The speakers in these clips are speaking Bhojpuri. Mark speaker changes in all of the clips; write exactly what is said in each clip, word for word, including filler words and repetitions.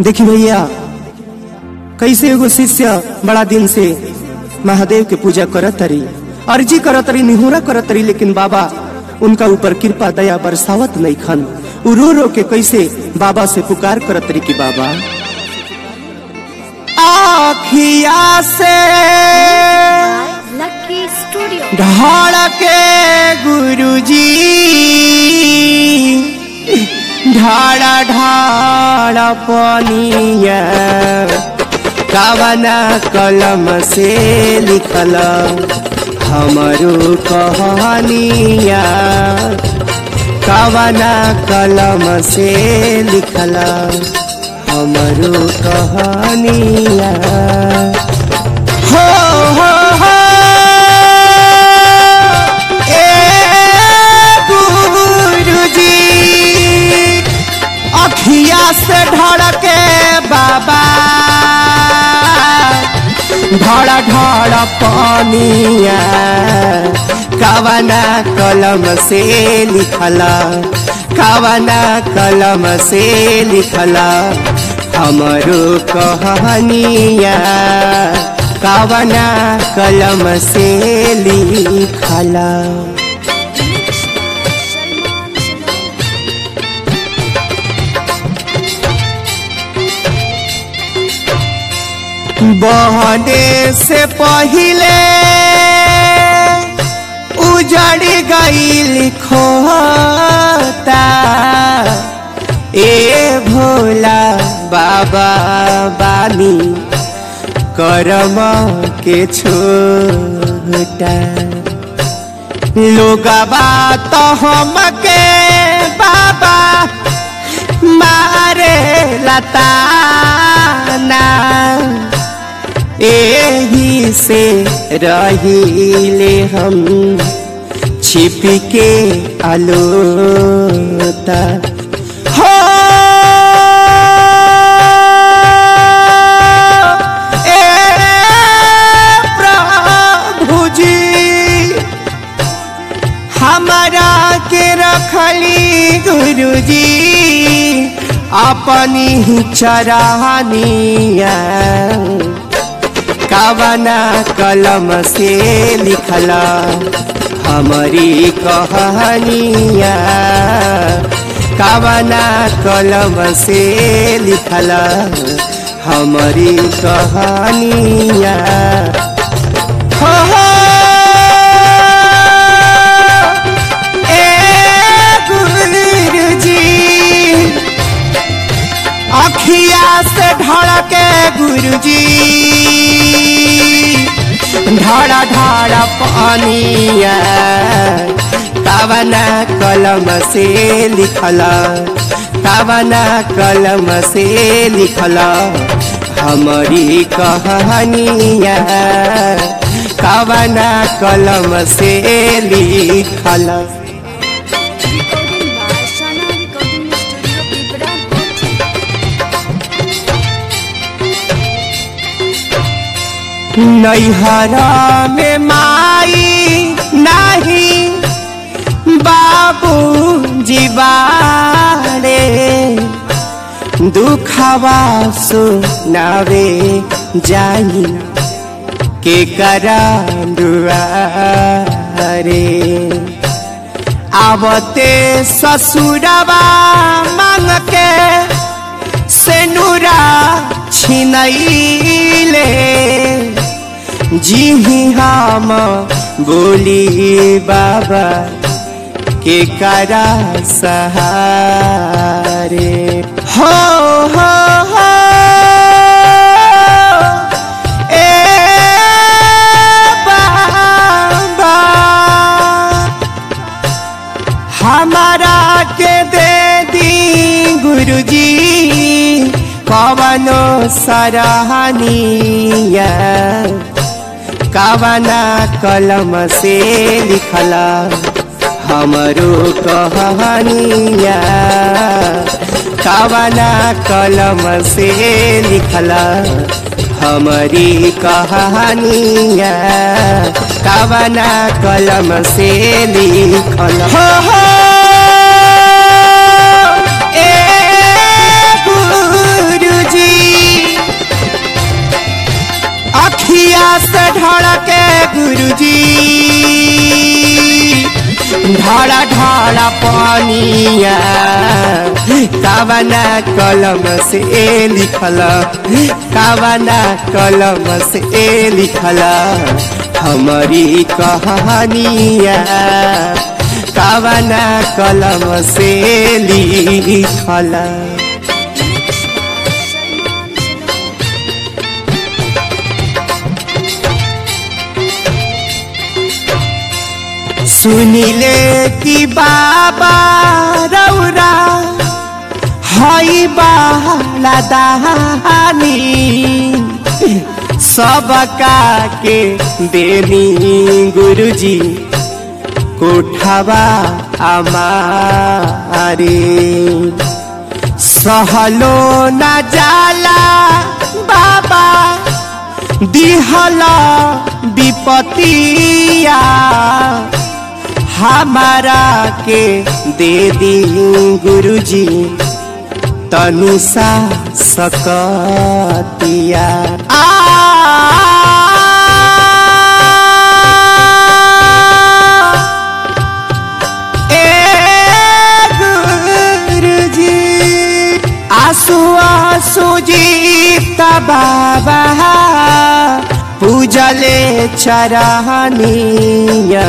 Speaker 1: देखी भैया कैसे एगो शिष्य बड़ा दिन से महादेव के पूजा करत तरी, अर्जी करत तरी, निहुरा करत तरी, लेकिन बाबा उनका ऊपर कृपा दया बरसावत नहीं खन। उ रो रो के कैसे बाबा से पुकार करत तरी कि बाबा आखिया से
Speaker 2: लकी स्टूडियो
Speaker 1: ढाड़ के गुरुजी ढाड़ा ढाड़ा पानिया कवना कलम से लिखल हमारो कहानिया, कवना कलम से लिखल हमारो कहानिया। हो हो हो अखिया से ढड़के बाबा ढड़ा ढड़ा पानिया कवना कलम से लिखला, कवना कलम से लिखला हमारो कहानिया, कवना कलम से लिखला। बहने से पहले उजड़ गई खोता ए भोला बाबा बानी करम के छोटा, लोगवा तो हमके बाबा मारे लताना, एही से रहीले हम छिप के आलोता। हो ए प्रभु जी हमारा के रखली गुरुजी अपनी चरानिया, कवना कलम से लिखला हमारी कहानिया, कवना कलम से लिखला हमारी कहानिया। हो हो ए गुरुजी अखिया से ढड़के गुरुजी ढाड़ा ढाड़ा पानिया कवना कलम से लिखला, कवना कलम से लिखला हमारी कहानिया, कवना कलम से लिखला। नैहरा में माई नहीं बाबू जीवारे दुखवा सुनावे जाई के करा दुआरे, आवते ससुरवा मांग के सेनुरा छिनैले, जी हम बोली बाबा के करा सहारे। हो हो हो ए बाबा हमारा के दे दी गुरुजी कवनो सराहनिया, कवना कलम से लिखला हमारो कहानिया, कवना कलम से लिखला हमारी कहानिया, कवना कलम से लिखला। हो हो ए गुरुजी से ढड़के गुरुजी ढड़ा ढड़ा पानिया कावना कलम से लिखल कावना कलम से लिखल हमारी कहानिया कावना कलम से लिखल। सुनिले कि बाबा रौरा हई बाला दानी सबका के देनी गुरुजी कोठावा हमारे सहलो न जाला बाबा दिहला विपतिया हमारा के दे दी गुरुजी तनिसा सकतिया। आ ए गुरुजी आंसू आंसू जीता बाबा पूजले चरहनिया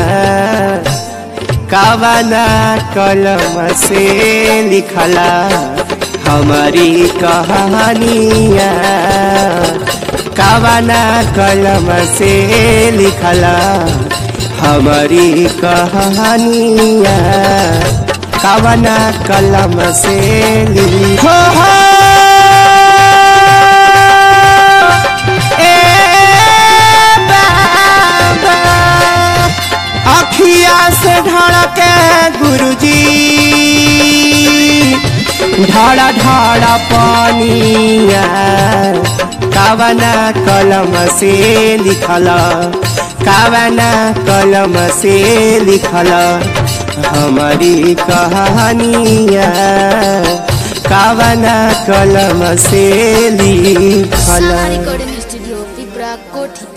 Speaker 1: कावना कलम से लिखला हमारी कहानिया कावना कलम से लिखला हमारी कहानिया कावना कलम से लिखो अखिया से ढड़के गुरुजी ढड़ा ढड़ा पानिया कावना कलम से लिखल कावना कलम से लिखल हमारी कहानिया कावना कलम से लिखल।
Speaker 2: Recording studio Pipra Kothi.